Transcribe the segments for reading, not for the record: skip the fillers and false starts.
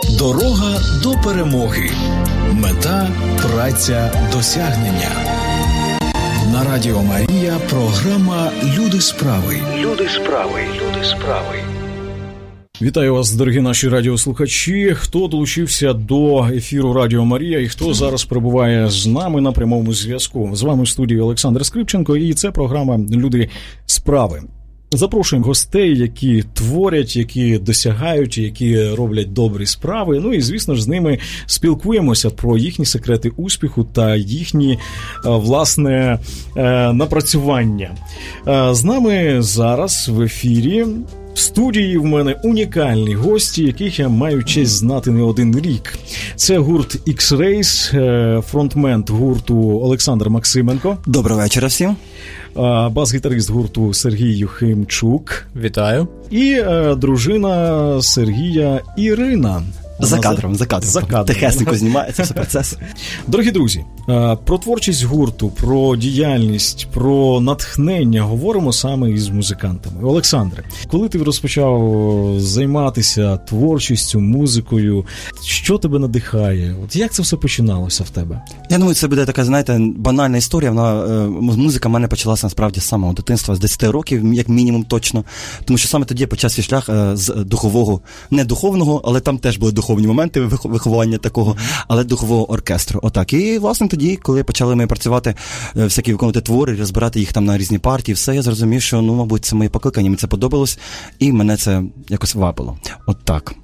Дорога до перемоги. Мета – праця досягнення. На Радіо Марія програма «Люди справи». Люди справи. Люди справи. Вітаю вас, дорогі наші радіослухачі. Хто долучився до ефіру Радіо Марія і хто зараз перебуває з нами на прямому зв'язку. З вами в студії Олександр Скрипченко, і це програма «Люди справи». Запрошуємо гостей, які творять, які досягають, які роблять добрі справи. Ну і, звісно ж, з ними спілкуємося про їхні секрети успіху та їхні, власне, напрацювання. З нами зараз в ефірі в студії в мене унікальні гості, яких я маю честь знати не один рік. Це гурт X-Rays, фронтмен гурту Олександр Максименко. Доброго вечора всім. Бас-гітарист гурту Сергій Юхимчук. Вітаю. І дружина Сергія Ірина. За кадром. Тихесенько знімається все процес. Дорогі друзі, про творчість гурту, про діяльність, про натхнення говоримо саме із музикантами. Олександре, коли ти розпочав займатися творчістю, музикою, що тебе надихає? От як це все починалося в тебе? Я думаю, це буде така, знаєте, банальна історія. Музика в мене почалася насправді з самого дитинства, з 10 років, як мінімум точно. Тому що саме тоді я почав свій шлях з духового, не духовного, але там теж були духовні моменти виховання такого, але духового оркестру. Отак. І, власне, тоді, коли почали ми працювати, всякі виконувати твори, розбирати їх там на різні партії, все, я зрозумів, що, мабуть, це моє покликання, мені це подобалось, і мене це якось вабило. Отак.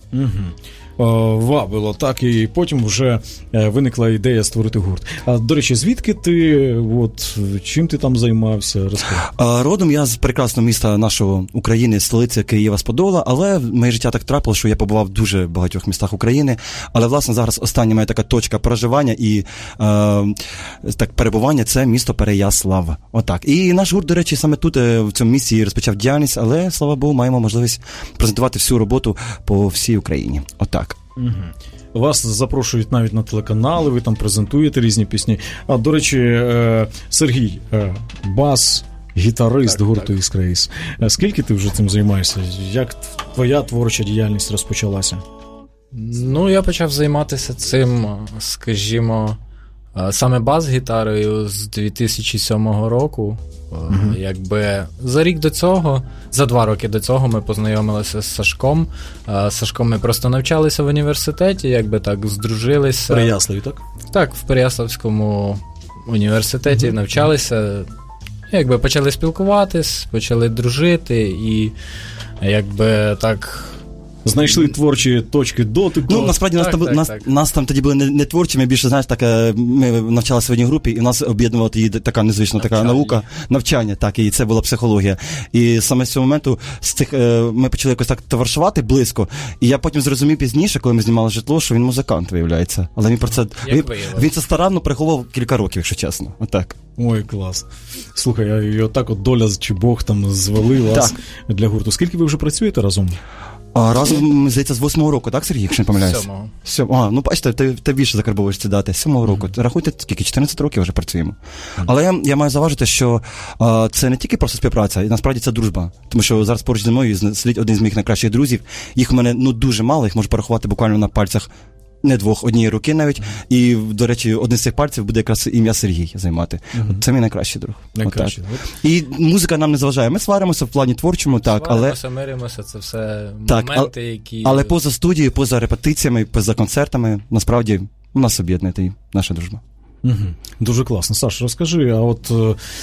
Вабило, так, і потім вже виникла ідея створити гурт. А, до речі, звідки ти, чим ти там займався? Розкажи. Родом я з прекрасного міста нашого України, столиці Києва, з Подола, але моє життя так трапило, що я побував в дуже багатьох містах України, але, власне, зараз остання моя така точка проживання і так перебування – це місто Переяслав. Отак. І наш гурт, до речі, саме тут, в цьому місці розпочав діяльність, але, слава Богу, маємо можливість презентувати всю роботу по всій Україні. Отак. Угу. Вас запрошують навіть на телеканали, ви там презентуєте різні пісні. А, до речі, Сергій, бас-гітарист гурту X-Rays. Скільки ти вже цим займаєшся? Як твоя творча діяльність розпочалася? Я почав займатися цим, скажімо, саме бас-гітарою з 2007 року. Якби за рік до цього, за 2 роки до цього ми познайомилися з Сашком. З Сашком ми просто навчалися в університеті, якби так здружилися. В Переяславі, так? Так, в Переяславському університеті навчалися. Якби почали спілкуватись, почали дружити і якби так... Знайшли творчі точки дотику. Насправді нас там тоді були не творчі, ми більше, знаєш, так, ми навчалися в одній групі, і в нас об'єднувала тоді така незвична така наука, навчання, так, і це була психологія. І саме з цього моменту ми почали якось так товаришувати близько, і я потім зрозумів пізніше, коли ми знімали житло, що він музикант, виявляється. Але він про це, він це старанно приховував кілька років, якщо чесно. Отак. Ой, клас. Слухай, і отак доля чи Бог там звели вас для гурту. Скільки ви вже працюєте разом? Разом, здається, з 8-го року, так, Сергій, якщо не помиляюсь? 7-го. Бачите, ти більше закарбовуєш ці дати. 7-го року. Рахуйте, скільки, 14 років вже працюємо. Але я маю заважити, що це не тільки просто співпраця, і насправді це дружба. Тому що зараз поруч зі мною сидить один з моїх найкращих друзів. Їх у мене, дуже мало, їх можу порахувати буквально на пальцях не 2, однієї руки навіть. І, до речі, один з цих пальців буде якраз ім'я Сергій займати. Це мій найкращий друг. Найкращий. І музика нам не заважає. Ми сваримося в плані творчому, так, але... Миримося, це все так, моменти, які... Але поза студією, поза репетиціями, поза концертами, насправді, у нас об'єднує наша дружба. Угу. Дуже класно. Саш, розкажи, а от,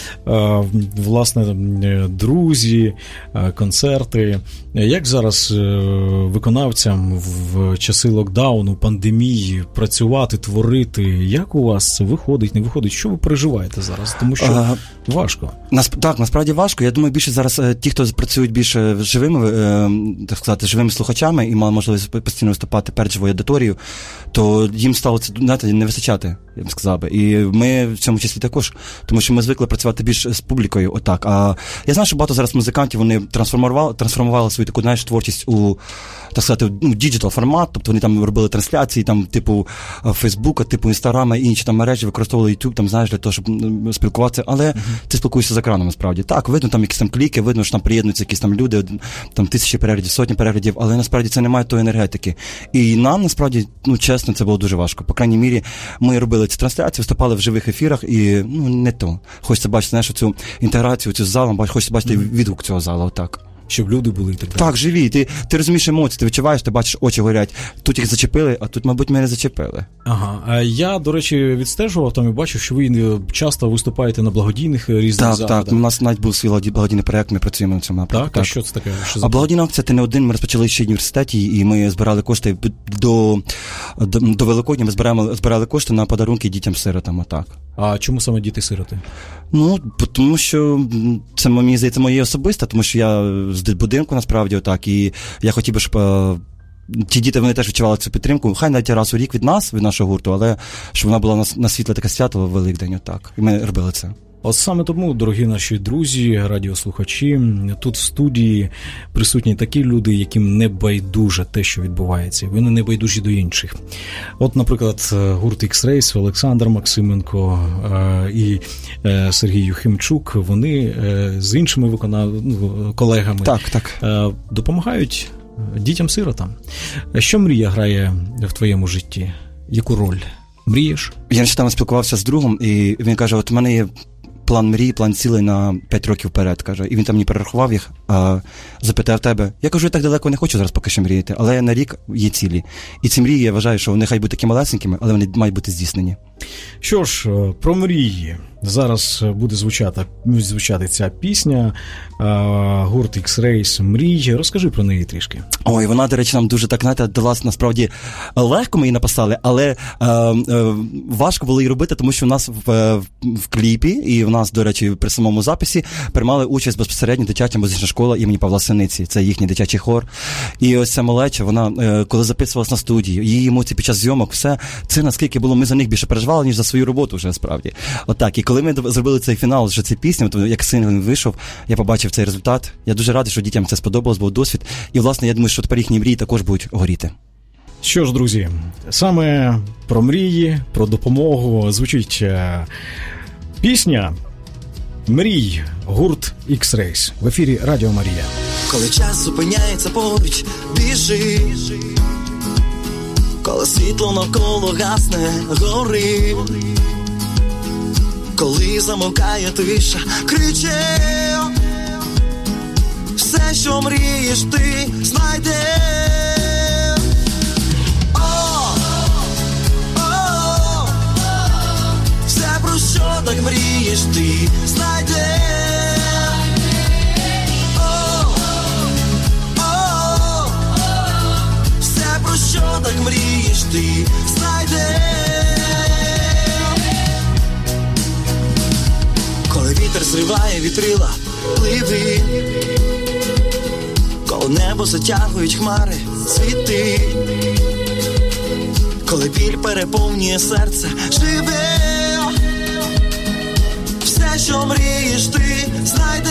власне, друзі, концерти, як зараз виконавцям в часи локдауну, пандемії працювати, творити, як у вас це виходить, не виходить? Що ви переживаєте зараз? Тому що важко. Так, насправді важко. Я думаю, більше зараз ті, хто працюють більше живими, так сказати, живими слухачами і мали можливість постійно виступати перед живою аудиторією, то їм стало це, знаєте, не вистачати. я б сказав би. І ми в цьому числі також, тому що ми звикли працювати більш з публікою, отак. А я знаю, що багато зараз музикантів, вони трансформували свою таку, знаєш, творчість у, так сказати, діджитал формат, тобто вони там робили трансляції, там, типу Фейсбука, типу Інстаграма і інші там мережі, використовували YouTube, там, знаєш, для того, щоб спілкуватися, але ти спілкуєшся з екраном, насправді. Так, видно там якісь там кліки, видно, що там приєднуються якісь там люди, там тисячі переглядів, сотні переглядів, але насправді це не має тої енергетики. І нам, насправді, чесно, це було дуже важко. По крайній мірі, ми робили ці трансляції, виступали в живих ефірах, і, не то. Хочеться бачити, знаєш, цю інтеграцію, цю залу, хочеться бачити відгук цього залу, отак. Щоб люди були і так далі. Так, живі. Ти розумієш емоції, ти відчуваєш, ти бачиш, очі горять. Тут їх зачепили, а тут, мабуть, мене зачепили. Ага. А я, до речі, відстежував там і бачив, що ви часто виступаєте на благодійних різних заходах. Так, у нас навіть був свій благодійний проєкт, ми працюємо на цьому напрямку. Так, а що це таке? А благодійна акція «Ти не один», ми розпочали ще в університеті, і ми збирали кошти до Великодня, ми збирали кошти на подарунки дітям-сиротам, отак. А чому саме діти-сироти? Тому що це, мені здається, моє особисте, тому що я з будинку, насправді, отак, і я хотів би, щоб ті діти, вони теж відчували цю підтримку, хай навіть раз у рік від нас, від нашого гурту, але щоб вона була на світле таке свято в Великдень, отак, і ми робили це. От саме тому, дорогі наші друзі, радіослухачі, тут в студії присутні такі люди, яким не байдуже те, що відбувається. Вони не байдужі до інших. От, наприклад, гурт X-Rays, Олександр Максименко і Сергій Юхимчук, вони з іншими колегами допомагають дітям-сиротам. Що мрія грає в твоєму житті? Яку роль? Мрієш? Я нещодавно спілкувався з другом, і він каже, от у мене є план мрії, план цілей на 5 років вперед, каже. І він там мені перерахував їх, запитав тебе. Я кажу, я так далеко не хочу зараз поки що мріяти, але на рік є цілі. І ці мрії, я вважаю, що вони хай будуть такі малесенькими, але вони мають бути здійснені. Що ж, про мрії. Зараз буде звучати ця пісня, гурт X-Rays «Мрії». Розкажи про неї трішки. Ой, вона, до речі, нам дуже так, знаєте, далась, насправді, легко ми її написали, але важко було її робити, тому що в нас в кліпі, і в нас, до речі, при самому записі приймали участь безпосередньо дитяча музична школа імені Павла Синиці. Це їхній дитячий хор. І ось ця малеча, вона, коли записувалась на студії, її емоції під час зйомок, все, це наскільки було, ми за них більше переживали, ніж за свою роботу вже, насправді. Отак. І коли ми зробили цей фінал, вже цю пісню, то як сингл вийшов, я побачив цей результат. Я дуже радий, що дітям це сподобалось, був досвід. І, власне, я думаю, що тепер їхні мрії також будуть горіти. Що ж, друзі, саме про мрії, про допомогу звучить пісня «Мрій», гурт X-Rays в ефірі Радіо Марія. Коли час зупиняється поруч, біжи. Коли світло навколо гасне, гори. Коли замовкає тиша, кричи. Все, що мрієш, ти знайдеш. Все, про що так мрієш, ти знайдеш. Все, про що так мрієш, ти знайдеш. Коли вітер зриває вітрила, пливи. Коли небо затягують хмари, світи. Коли біль переповнює серце, живи. Все, що мрієш, ти знайдеш.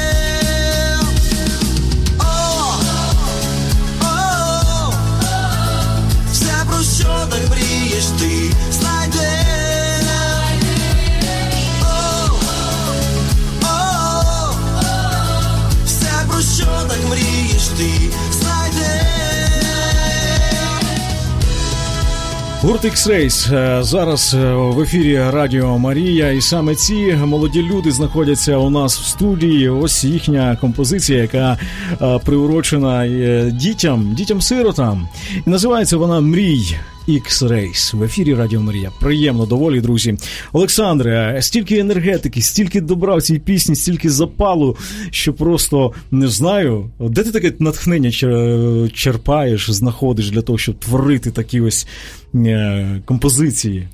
Все, про що так мрієш, ти знайдеш. Що так мрієш, ти знайдеш. Гурт X-Rays зараз в ефірі Радіо Марія, і саме ці молоді люди знаходяться у нас в студії. Ось їхня композиція, яка приурочена дітям-сиротам. І називається вона «Мрій». X-Rays в ефірі Радіо Марія. Приємно доволі, друзі. Олександре, стільки енергетики, стільки добра в цій пісні, стільки запалу, що просто не знаю, де ти таке натхнення черпаєш, знаходиш для того, щоб творити такі ось композиції?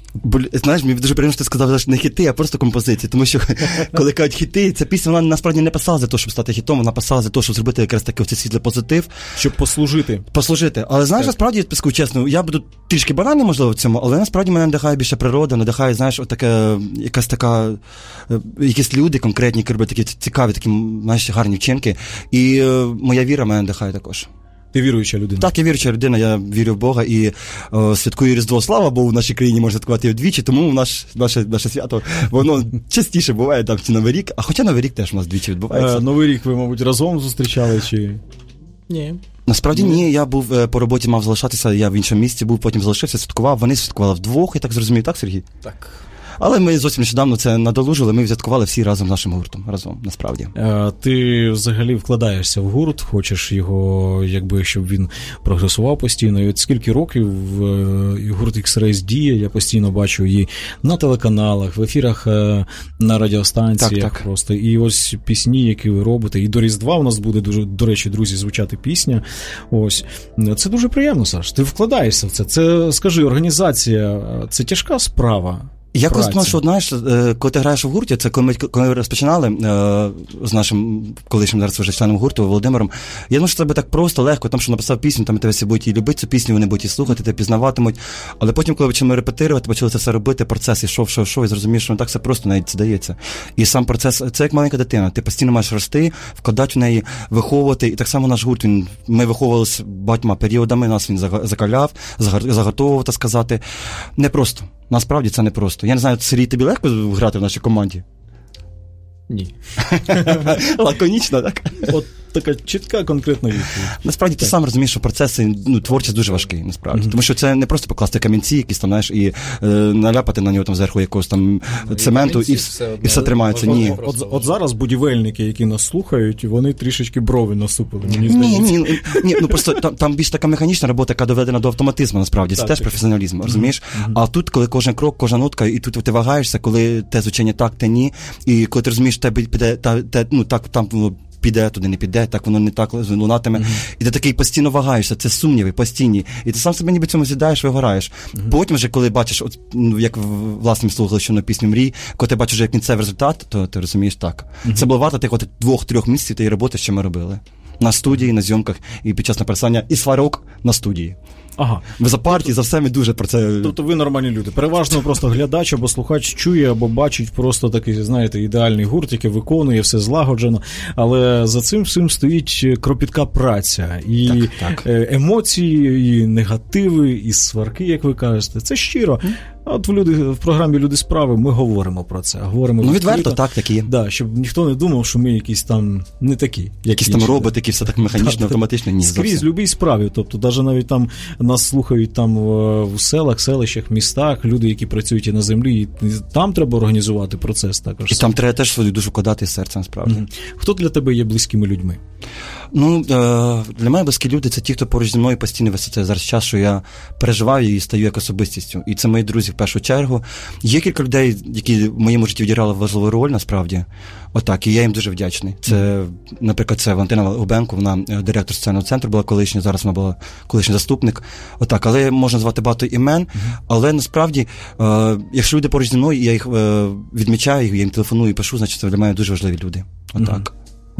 Знаєш, мені дуже приємно, що ти сказав, що не хіти, а просто композиції. Тому що, коли кажуть хіти, ця пісня, вона насправді не писала за те, щоб стати хітом, вона писала за те, щоб зробити якраз такий оцей світлий позитив. Щоб послужити. Але знаєш, насправді, я скажу чесно, я буду трішки банальний, можливо, в цьому, але насправді мене надихає більше природа, надихає, знаєш, отаке, якась така, якісь люди конкретні, які роблять такі цікаві, такі, знаєш, гарні вчинки. І моя віра мене надихає також. Ти віруюча людина? Так, я віруюча людина, я вірю в Бога і святкую Різдво, слава Богу, в нашій країні можна святкувати його двічі, тому наше свято, воно частіше буває там чи Новий рік, а хоча Новий рік теж у нас двічі відбувається. Новий рік ви, мабуть, разом зустрічали, чи... Ні. Насправді ні, я був по роботі, мав залишатися, я в іншому місці був, потім залишився, святкував, вони святкували вдвох, я так зрозумів, так, Сергій? Так. Але ми зовсім нещодавно це надолужили, ми святкували всі разом з нашим гуртом, разом, насправді. Ти взагалі вкладаєшся в гурт, хочеш його, якби, щоб він прогресував постійно. І от скільки років гурт X-Rays діє, я постійно бачу її на телеканалах, в ефірах на радіостанціях. Так. Просто. І ось пісні, які ви робите. І до Різдва у нас буде дуже, до речі, друзі, звучати пісня. Ось. Це дуже приємно, Саш. Ти вкладаєшся в це. Це, скажи, організація, це тяжка справа? Я колись думав, що, знаєш, коли ти граєш в гурті, це коли ми розпочинали з нашим колишнім зараз вже членом гурту Володимиром, я думав, що це буде так просто, легко, тому що написав пісню, там тебе всі будуть і любити цю пісню, вони будуть і слухати, тебе пізнаватимуть. Але потім, коли почали репетирувати, почали це все робити, процес ішов, і зрозумів, що не так все просто навіть здається. І сам процес, це як маленька дитина, ти постійно маєш рости, вкладати в неї, виховувати. І так само наш гурт, ми виховувалися багатьма періодами, нас він закаляв, заготовував, так сказати. Не просто. Насправді це не просто. Я не знаю, Сергій, тобі легко грати в нашій команді? Ні. Лаконічно, так? От така чітка, конкретна відповідь. Насправді ти сам розумієш, що процеси, творчість дуже важкий, насправді. Тому що це не просто покласти камінці, якісь там, знаєш, і наляпати на нього там зверху якогось там цементу, і все тримається. Ні. От зараз будівельники, які нас слухають, вони трішечки брови насупили, мені здається. Ні, просто там більш така механічна робота, яка доведена до автоматизму, насправді. Це теж професіоналізм, розумієш? А тут, коли кожен крок, кожна нотка, і тут ти вагаєшся, коли те звучання так, те ні, і коли ти розумієш, тебе піде, так, там піде, туди не піде, так воно не так лунатиме. І ти такий постійно вагаєшся, це сумніви постійні. І ти сам себе ніби цьому з'їдаєш, вигораєш. Потім вже, коли бачиш, от, як власним слухачем пісню «Мрій», коли ти бачиш вже як кінцевий результат, то ти розумієш так. Це було варто тих 2-3 місяців тієї роботи, що ми робили. На студії, на зйомках, і під час написання, і сварок на студії. Ага. За партії, за все ми дуже про це... Тобто ви нормальні люди. Переважно просто глядач або слухач чує або бачить просто такий, знаєте, ідеальний гурт, який виконує, все злагоджено. Але за цим всім стоїть кропітка праця. І так. Емоції, і негативи, і сварки, як ви кажете. Це щиро. От в програмі «Люди справи» ми говоримо про це. Говоримо відверто, так є. Да, щоб ніхто не думав, що ми якісь там не такі. Якісь там роботи, які все так механічно, автоматично. Ні, скрізь, в любій справі. Тобто, навіть там нас слухають там в селах, селищах, містах, люди, які працюють і на землі, і там треба організувати процес також. І там треба теж свою душу вкладати з серця, насправді. Хто для тебе є близькими людьми? Для мене близькі люди – це ті, хто поруч зі мною постійно весь цей зараз час, що я переживаю і стаю як особистістю. І це мої друзі в першу чергу. Є кілька людей, які в моєму житті відіграли важливу роль, насправді. Отак, і я їм дуже вдячний. Це, наприклад, це Валентина Губенко, вона директор соціального центру була колишня, зараз вона була колишній заступник. Отак, але можна звати багато імен, але насправді, якщо люди поруч зі мною, я їх відмічаю, я їм телефоную і пишу, значить це для мене дуже важливі люди. Отак.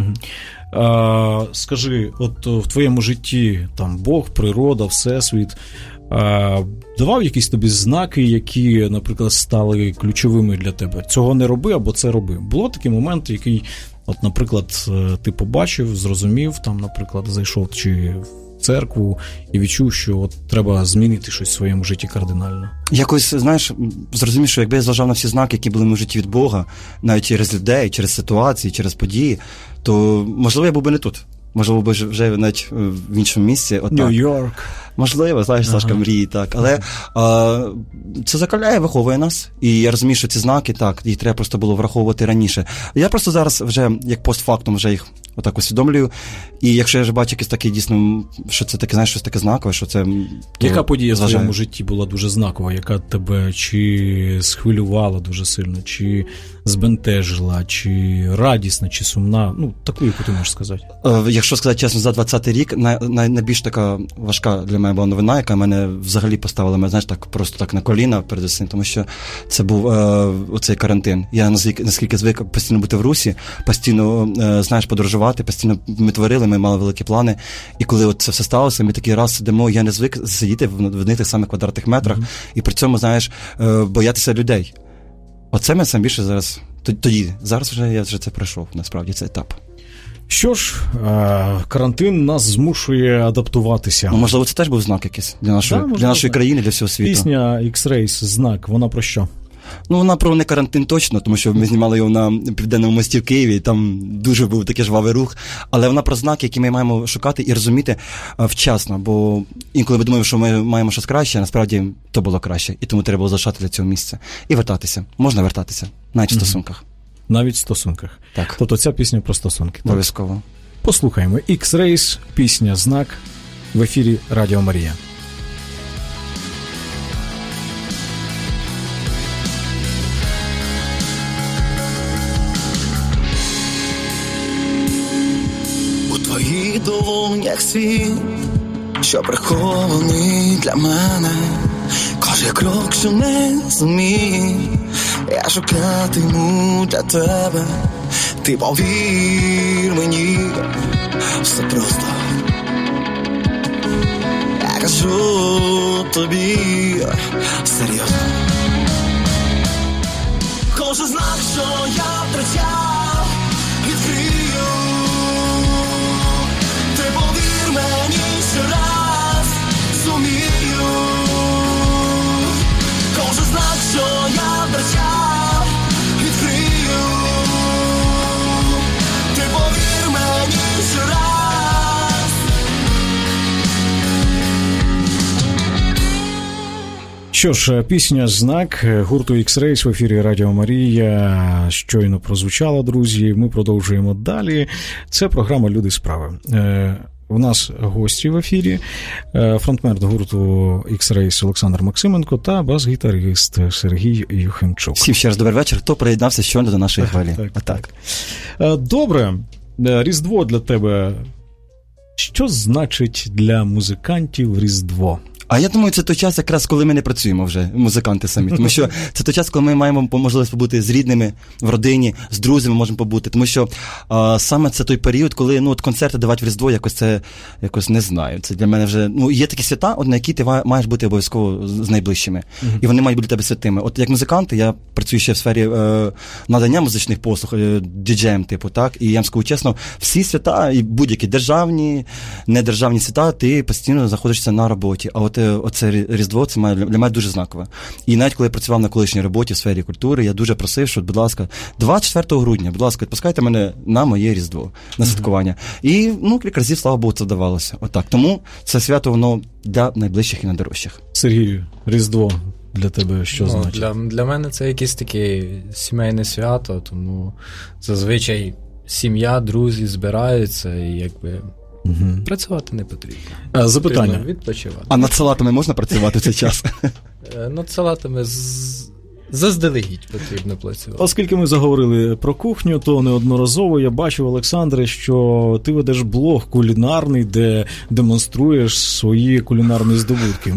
Скажи, от в твоєму житті там Бог, природа, Всесвіт давав якісь тобі знаки, які, наприклад, стали ключовими для тебе? Цього не роби, або це роби. Було такий момент, який, от, наприклад, ти побачив, зрозумів, там, наприклад, зайшов чи в церкву і відчув, що от треба змінити щось в своєму житті кардинально? Якось, знаєш, зрозумів, що якби я зважав на всі знаки, які були в моєму житті від Бога, навіть через людей, через ситуації, через події, то, можливо, я був би не тут. Можливо, би вже навіть в іншому місці. Нью-Йорк. Можливо, знаєш, Сашка мрії, так. Але це закаляє, виховує нас. І я розумію, що ці знаки, так, їх треба просто було враховувати раніше. Я просто зараз вже, як постфактум, вже їх отак усвідомлюю. І якщо я вже бачу якийсь такий, дійсно, що це таке, знаєш, щось таке знакове, що це... Яка подія в твоєму житті була дуже знакова? Яка тебе чи схвилювала дуже сильно, чи збентежила, чи радісна, чи сумна? Ну, таку, яку ти можеш сказати. якщо сказати чесно, за 20-й рік найбільш така важка для мене була новина, яка мене взагалі поставила, мене, знаєш, так просто так на коліна перед усім, тому що це був оцей карантин. Я наскільки звик постійно бути в Русі, постійно, знаєш, подорожувати, постійно ми творили, ми мали великі плани. І коли от це все сталося, ми такий раз сидимо, я не звик сидіти в одних тих самих квадратних метрах, і при цьому, знаєш, боятися людей. Оце мене сам більше зараз, тоді, зараз вже я це пройшов, насправді, цей етап. Що ж, карантин нас змушує адаптуватися. Ну, можливо, це теж був знак якийсь для нашої країни, для всього світу. Пісня X-Rays «Знак», вона про що? Ну, вона про не карантин точно, тому що ми знімали його на Південному мості в Києві, і там дуже був такий жвавий рух, але вона про знаки, які ми маємо шукати і розуміти вчасно, бо інколи ми думаємо, що ми маємо щось краще, а насправді то було краще, і тому треба було залишати для цього місця. І вертатися. Можна вертатися, навіть в стосунках. Навіть в стосунках. Так. Тобто ця пісня про стосунки. Обов'язково. Послухаємо. X-Rays, пісня «Знак» в ефірі Радіо Марія. У твоїх долонях світ, що прихований для мене. Кожен крок, що не зумів, я шукатиму для тебе. Ти повір мені, все просто. Я кажу тобі серйозно. Кожен знак, що я втрачав, відкрию. Ти повір мені ще раз, зумію. Кожен знак, що я втрачав, відкрию. Ти повір мені ще раз. Що ж, пісня «Знак» гурту X-Rays в ефірі Радіо Марія щойно прозвучала, друзі. Ми продовжуємо далі. Це програма «Люди справи». У нас гості в ефірі, фронтмен гурту X-Rays Олександр Максименко та бас-гітарист Сергій Юхимчук. Всім ще раз добрий вечір. Хто приєднався щойно до нашої хвилі? Так. Добре. Різдво для тебе. Що значить для музикантів Різдво? А я думаю, це той час, якраз коли ми не працюємо вже, музиканти самі. Тому що це той час, коли ми маємо можливість побути з рідними, в родині, з друзями можемо побути. Тому що саме це той період, коли от концерти давати в Різдво, якось не знаю. Це для мене вже, є такі свята, на які ти маєш бути обов'язково з найближчими. І вони мають бути для тебе святими. От як музиканти, я працюю ще в сфері надання музичних послуг, діджеєм типу, так? І я вам скажу чесно, всі свята, і будь-які державні, недержавні свята, ти постійно знаходишся на роботі. А от оце Різдво, це для мене дуже знакове. І навіть коли я працював на колишній роботі в сфері культури, я дуже просив, що, будь ласка, 24 грудня, будь ласка, відпускайте мене на моє Різдво, на святкування. І, кілька разів, слава Богу, це вдавалося. Отак. Тому це свято, воно для найближчих і найдорожчих. Сергію, Різдво для тебе що значить? Для мене це якесь таке сімейне свято, тому зазвичай сім'я, друзі збираються і якби... Працювати не потрібно. Запитання. Потрібно відпочивати. А над салатами можна працювати в цей час? Над салатами заздалегідь потрібно працювати. Оскільки ми заговорили про кухню, то неодноразово я бачив, Олександре, що ти ведеш блог кулінарний, де демонструєш свої кулінарні здобутки.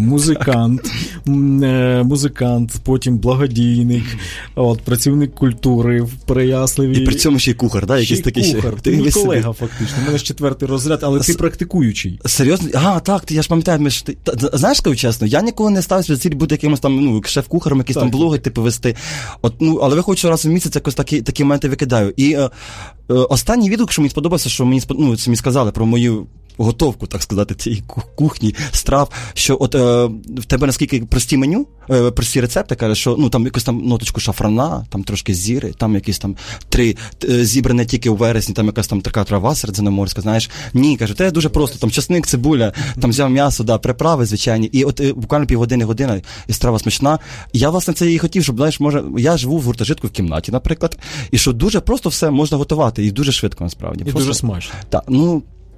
Музикант, потім благодійник, працівник культури в Переяславі. І при цьому ще й кухар, да? Якийсь такий кухар. Ти мій колега, фактично. У мене ж 4-й розряд, але ти практикуючий. Серйозно? Так, я ж пам'ятаю, знаєш, скажу чесно, я ніколи не ставився за ціль бути якимось там, шеф-кухарем, якісь там блоги, типу, вести. Але виходить, що раз в місяць якось такі моменти викидаю. І останній відгук, що мені сподобався, що мені сказали про мою готовку, так сказати, цієї кухні, страв, що в тебе наскільки прості меню, прості рецепти, каже, що там якусь там ноточку шафрана, там трошки зіри, там якісь там 3 зібране тільки у вересні, там якась там така трава середземноморська, знаєш. Ні, каже, це дуже просто, там часник, цибуля, там взяв м'ясо, приправи звичайні, і буквально півгодини-година, і страва смачна. І я, власне, це і хотів, щоб, знаєш, я живу в гуртожитку в кімнаті, наприклад, і що дуже просто все можна готувати, і дуже швидко, насправді. І дуже смачно. Так,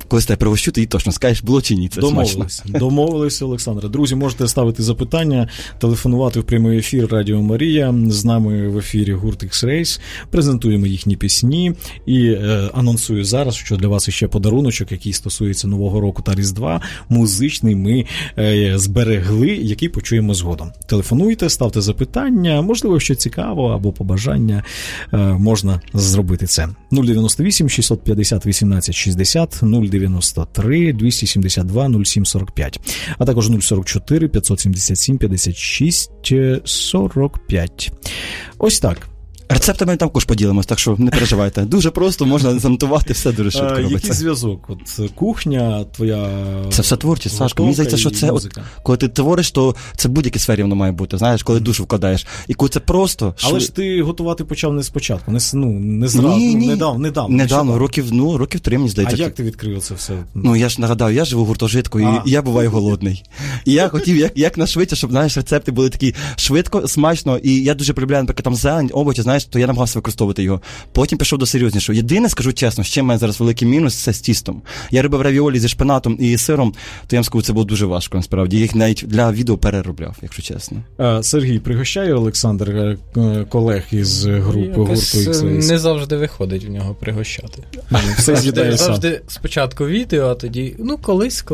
колись тебе пригощу, ти точно скажеш, було чи ні, це смачно. Домовились, Олександре. Друзі, можете ставити запитання, телефонувати в прямий ефір Радіо Марія. З нами в ефірі гурт X-Rays. Презентуємо їхні пісні і анонсую зараз, що для вас ще подаруночок, який стосується Нового року та Різдва, музичний ми зберегли, який почуємо згодом. Телефонуйте, ставте запитання, можливо, що цікаво або побажання, можна зробити це. 098 650 18 60, 093 272 0745, а також 044 577 56 45. Ось так. Рецептами також поділимось, так що не переживайте. Дуже просто, можна занотувати, все дуже швидко робиться. Який зв'язок? От кухня, твоя... Це все творчість, Сашко. Мені здається, що це, от, коли ти твориш, то це в будь-якій сфері воно має бути, знаєш, коли душу вкладаєш. І коли це просто... Але ж ти готувати почав не спочатку, не зразу, недавно. Років 3, мені здається. А як ти відкрив це все? Ну, я ж нагадав, я живу в гуртожитку, і я буваю голодний. І я хотів як нашвидше, щоб, знаєш, рецепти були такі швидко, смачно, і я дуже полюбляю, наприклад, там зелень, овочі, знаєш, то я намагався використовувати його. Потім пішов до серйознішого. Єдине, скажу чесно, ще в мене зараз великий мінус, це з тістом. Я робив равіолі зі шпинатом і сиром, то я вам скажу, це було дуже важко, насправді. Я їх навіть для відео переробляв, якщо чесно. Сергій, пригощає Олександр колег із групи гурту X-Rays? Не завжди виходить в нього пригощати. Все з'їдає сам. Завжди спочатку відео, а тоді, колись.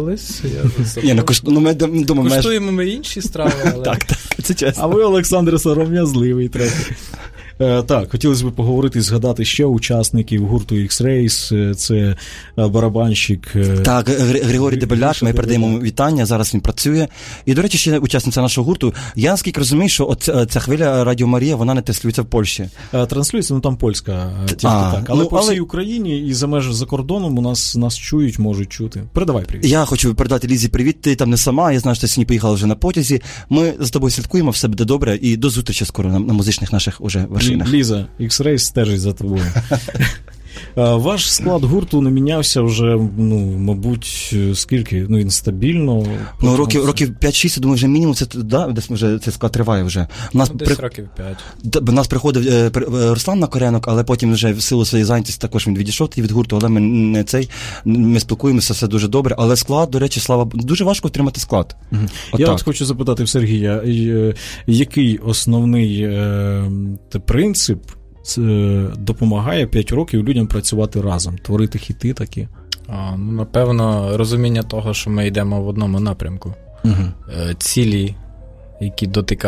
Куштуємо ми інші страви, але... Так, це чесно. А ви, Олександр, сором'язливий трохи. Так, хотілося б поговорити і згадати ще учасників гурту X-Rays. Це барабанщик. Так, Григорій Дебеляк, ми передаємо вітання, зараз він працює. І, до речі, ще учасниця нашого гурту. Я наскільки розумію, що ця хвиля Радіо Марія, вона не транслюється в Польщі. Транслюється, там польська, тільки так. Але по всій Україні і за кордоном у нас чують, можуть чути. Передавай привіт. Я хочу передати Лізі привіт, ти там не сама, я знаю, що ти сьогодні поїхала вже на потязі. Ми з тобою слідкуємо, все буде добре, і до зустрічі скоро на музичних наших уже вершинах. Ліза, X-Rays стежить за тобою. Ваш склад гурту не мінявся вже, мабуть, скільки? Він стабільно. Років 5-6, я думаю, вже мінімум, десь вже цей склад триває вже. Десь років 5. До нас приходив Руслан Накоренок, але потім вже в силу своєї зайнятості також він відійшов від гурту, але ми спілкуємося, все дуже добре. Але склад, до речі, дуже важко отримати склад. Я хочу запитати в Сергія, який основний принцип допомагає 5 років людям працювати разом, творити хіти такі? Напевно, розуміння того, що ми йдемо в одному напрямку. Цілі, які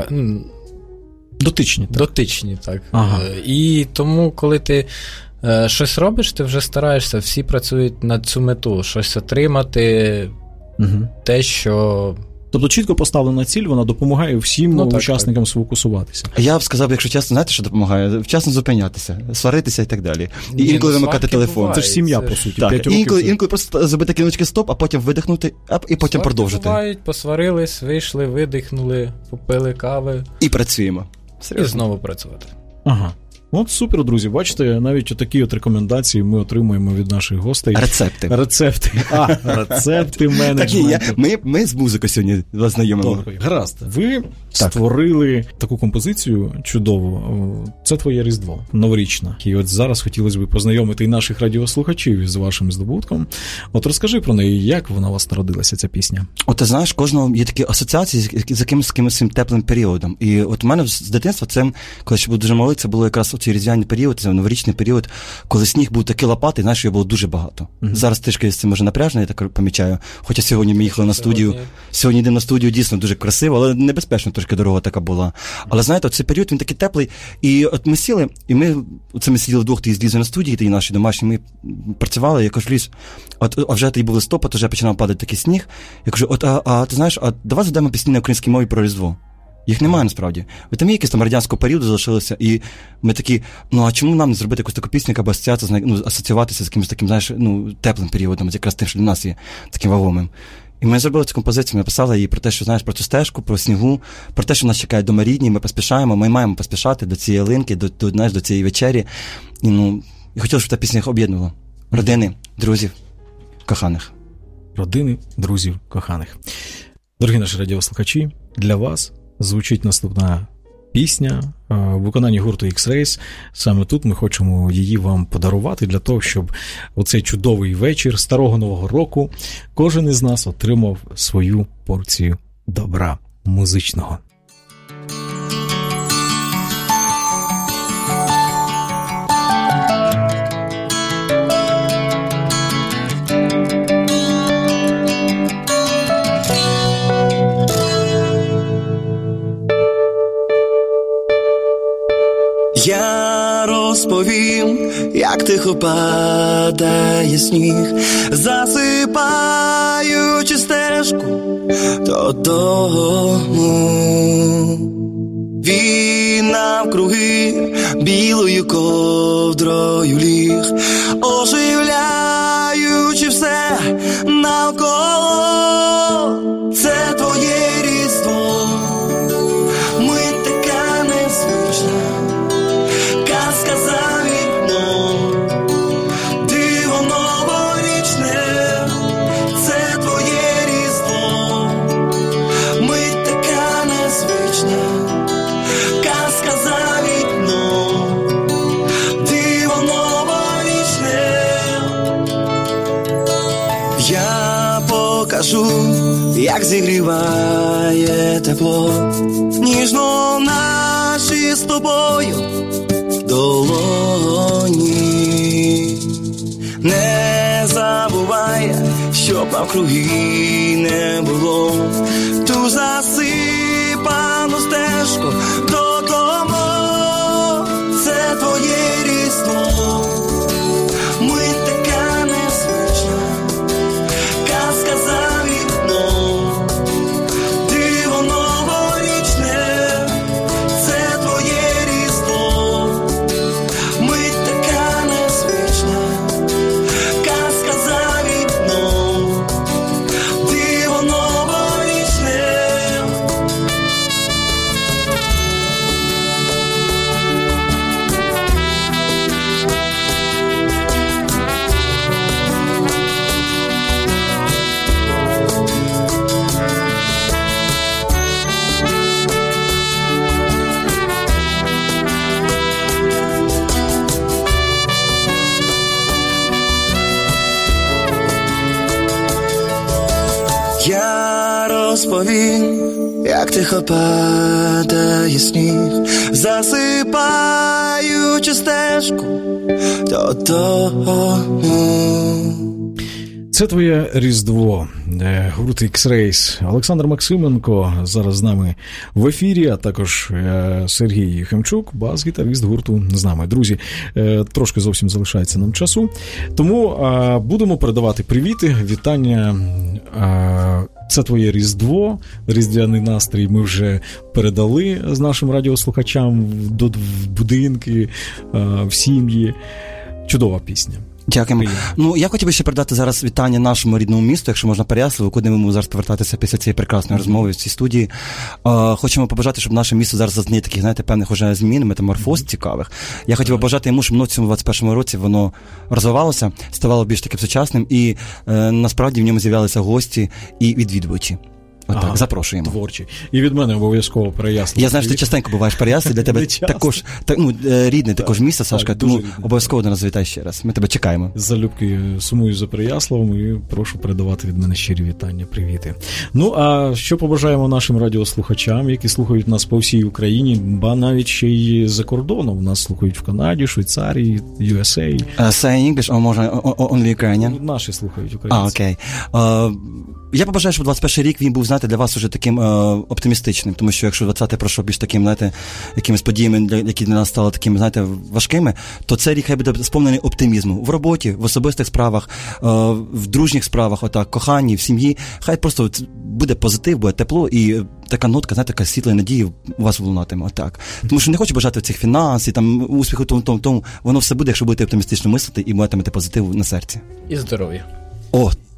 дотичні, так. Ага. І тому, коли ти щось робиш, ти вже стараєшся, всі працюють на цю мету, щось отримати, те, що... Тобто чітко поставлена ціль, вона допомагає всім учасникам сфокусуватися. Я б сказав, якщо чесно, знаєте, що допомагає? Вчасно зупинятися, сваритися і так далі. І інколи вимикати телефон. Буває. Це ж сім'я, по суті. Так, інколи просто зробити кіночки стоп, а потім видихнути, і потім Сварки продовжити. Бувають, посварились, вийшли, видихнули, попили кави. І працюємо. Серйозно. І знову працювати. Ага. От супер, друзі, бачите, навіть такі рекомендації ми отримуємо від наших гостей. Рецепти менеджменту. Ми з музикою сьогодні вас знайомимо. Гаразд. Ви створили таку композицію чудову. Це твоє Різдво, новорічна. І от зараз хотілося б познайомити і наших радіослухачів з вашим здобутком. От розкажи про неї, як вона у вас народилася, ця пісня? От ти знаєш, кожного є такі асоціації з якимось цим теплим періодом. І от у мене з дитинства це, коли ще був дуже малий, це було якраз цей різдвяний період, це новорічний період, коли сніг був такий лопатий, знаєш, його було дуже багато. Зараз трішки з цим може напряжно, я так помічаю. Хоча сьогодні ми їхали на студію. Сьогодні йдемо на студію, дійсно дуже красиво, але небезпечно трошки дорога така була. Але знаєте, цей період, він такий теплий. І от ми сіли, і ми сиділи вдвох, ти з Лізою на студії, ти наші домашні, ми працювали, я кажу, Ліз, а вже тоді був листопад, вже починав падати такий сніг. Я кажу, ти знаєш, давай згадаємо пісні на українській мові про Різдво. Їх немає, насправді. Там є якісь там радянського періоду залишилися, і ми такі, а чому нам не зробити якусь таку пісню, яка б асоціюватися з якимось таким, знаєш, теплим періодом, якраз тим, що для нас є таким вагомим. І ми зробили цю композицію, ми написали її про те, що, знаєш, про цю стежку, про снігу, про те, що нас чекають дома рідні, ми поспішаємо, ми маємо поспішати до цієї ялинки, до цієї вечері. І хотілося, щоб та пісня їх об'єднувала. Родини, друзів, коханих. Родини, друзів, коханих. Дорогі наші радіослухачі, для вас звучить наступна пісня в виконанні гурту X-Rays. Саме тут ми хочемо її вам подарувати для того, щоб у цей чудовий вечір Старого Нового року кожен із нас отримав свою порцію добра музичного. Я розповім, як тихо падає сніг, засипаючи стежку додому. Він навкруги білою ковдрою ліг, оживляючи все навколо. Це твоє Різдво, мить така незвична, казка за вікном, диво новорічне. Це твоє Різдво, мить така незвична, казка за вікном, диво новорічне. Я покажу, як зігріває тепло ніжно наші з тобою долоні. Не забувай, щоб навкруги не було ту засипану стежку додому. Це твоє Різдво, мить така незвична, казка за вікном, диво новорічне. Це твоє Різдво, мить така незвична, казка за вікном, диво новорічне. Я розповім, як тихо падає сніг, засипаючи стежку додому. Це твоє Різдво, гурт X-Rays. Олександр Максименко зараз з нами в ефірі, а також Сергій Хемчук, бас-гітарист гурту з нами. Друзі, трошки зовсім залишається нам часу, тому будемо передавати привіти, вітання. Це твоє Різдво, різдвяний настрій ми вже передали з нашим радіослухачам в будинки, в сім'ї. Чудова пісня. Дякуємо. Ну, я хотів би ще передати зараз вітання нашому рідному місту, якщо можна, Переяславу, куди ми будемо зараз повертатися після цієї прекрасної розмови в цій студії. Хочемо побажати, щоб наше місто зараз зазнає таких, знаєте, певних уже змін, метаморфоз цікавих. Я хотів би побажати йому, щоб в цьому 21-му році воно розвивалося, ставало більш таким сучасним і насправді в ньому з'являлися гості і відвідувачі. Отак, запрошуємо. Творчі. І від мене обов'язково Переяслав. Я знаю, що ти частенько буваєш в Переяславі, для тебе також рідне також місто, Сашка, тому обов'язково до нас завітай ще раз. Ми тебе чекаємо. Залюбки сумую за Переяславом і прошу передавати від мене щирі вітання, привіти. Ну, а що побажаємо нашим радіослухачам, які слухають нас по всій Україні, ба навіть ще й за кордоном. Нас слухають в Канаді, Швейцарії, USA. Say English, or може only Ukrainian? Наші слухають українці. Окей. Я побажаю, щоб 21 рік він був, знаєте, для вас уже таким оптимістичним, тому що якщо 20-й пройшов більш таким, знаєте, якимись подіями, які для нас стали такими, знаєте, важкими, то цей рік хай буде сповнений оптимізму в роботі, в особистих справах, в дружніх справах, отак, коханні, в сім'ї. Хай просто буде позитив, буде тепло і така нотка, знаєте, така світла надії у вас лунатиме, отак. Тому що не хочу бажати цих фінансів, там, успіху тому, воно все буде, якщо будете оптимістично мислити і матимете позитив на серці. І здоров'я. О,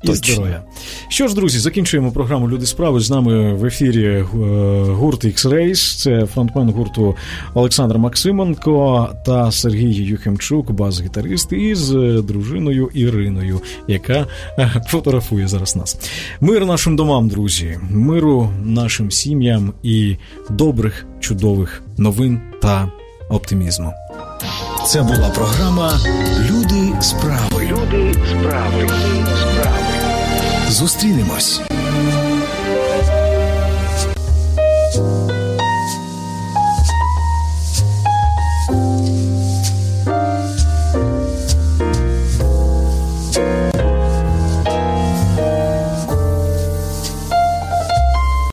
і здоров'я. Що ж, друзі, закінчуємо програму «Люди справи». З нами в ефірі гурт X-Rays. Це фронтмен гурту Олександр Максименко та Сергій Юхимчук, бас-гітарист, із дружиною Іриною, яка фотографує зараз нас. Мир нашим домам, друзі, миру нашим сім'ям і добрих, чудових новин та оптимізму. Це була програма «Люди справи». Люди справи. Зустрінемось.